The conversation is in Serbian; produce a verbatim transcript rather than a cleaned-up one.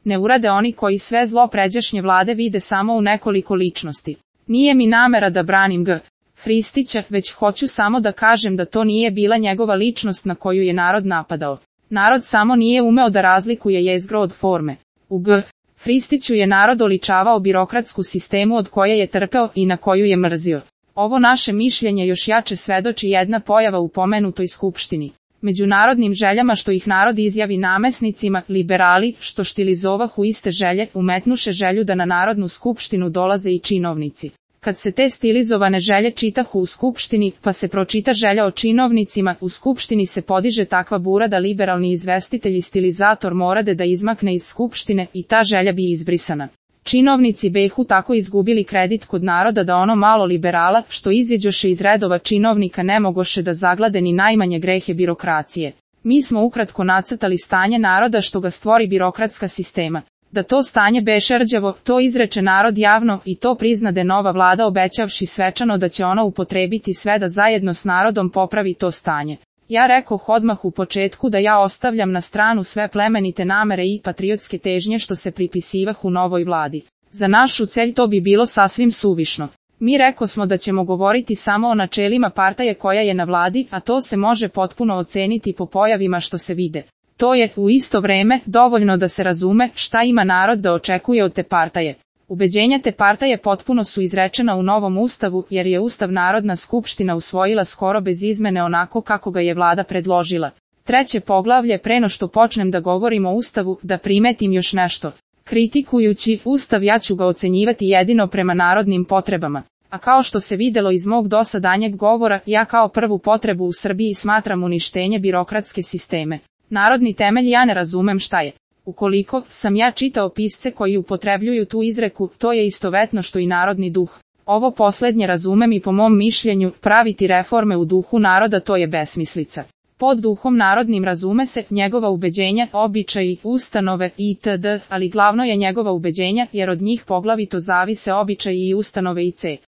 ne urade oni koji sve zlo pređašnje vlade vide samo u nekoliko ličnosti. Nije mi namera da branim G. Hristića, već hoću samo da kažem da to nije bila njegova ličnost na koju je narod napadao. Narod samo nije umeo da razlikuje jezgro od forme. U G. Hristiću je narod oličavao birokratsku sistemu od koje je trpeo i na koju je mrzio. Ovo naše mišljenje još jače svedoči jedna pojava u pomenutoj skupštini. Među narodnim željama što ih narod izjavi namesnicima, liberali, što štilizovahu iste želje, umetnuše želju da na narodnu skupštinu dolaze i činovnici. Kad se te stilizovane želje čitahu u skupštini, pa se pročita želja o činovnicima, u skupštini se podiže takva bura da liberalni izvestitelj i stilizator morade da izmakne iz skupštine i ta želja bi izbrisana. Činovnici behu tako izgubili kredit kod naroda da ono malo liberala, što izjeđoše iz redova činovnika ne mogoše da zaglade ni najmanje grehe birokracije. Mi smo ukratko nacrtali stanje naroda što ga stvori birokratska sistema. Da to stanje beše rđavo, to izreče narod javno i to priznade nova vlada obećavši svečano da će ona upotrebiti sve da zajedno s narodom popravi to stanje. Ja rekoh odmah u početku da ja ostavljam na stranu sve plemenite namere i patriotske težnje što se pripisivahu novoj vladi. Za našu celj to bi bilo sasvim suvišno. Mi reko smo da ćemo govoriti samo o načelima partaje koja je na vladi, a to se može potpuno oceniti po pojavima što se vide. To je, u isto vreme, dovoljno da se razume šta ima narod da očekuje od te partaje. Ubeđenja te partaje potpuno su izrečena u novom ustavu, jer je ustav Narodna skupština usvojila skoro bez izmene onako kako ga je vlada predložila. Treće poglavlje, preno što počnem da govorim o ustavu, da primetim još nešto. Kritikujući ustav ja ću ga ocenjivati jedino prema narodnim potrebama. A kao što se videlo iz mog dosadanjeg govora, ja kao prvu potrebu u Srbiji smatram uništenje birokratske sisteme. Narodni temelj ja ne razumem šta je. Ukoliko sam ja čitao pisce koji upotrebljuju tu izreku, to je istovetno što i narodni duh. Ovo posljednje razumem i po mom mišljenju, praviti reforme u duhu naroda to je besmislica. Pod duhom narodnim razume se njegova ubeđenja, običaji, ustanove itd., ali glavno je njegova ubeđenja jer od njih poglavito zavise običaji i ustanove i c.